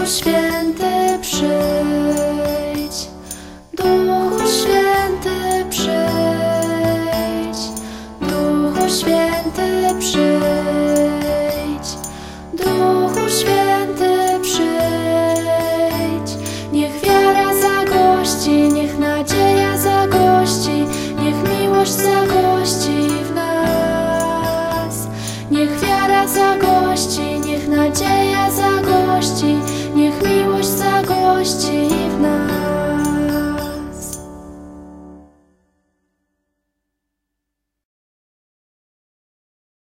Duchu Święty przyjdź, Duchu Święty przyjdź, Duchu Święty przyjdź, Duchu Święty przyjdź. Niech wiara zagości, niech nadzieja zagości, niech miłość zagości w nas. Niech wiara zagości, niech nadzieja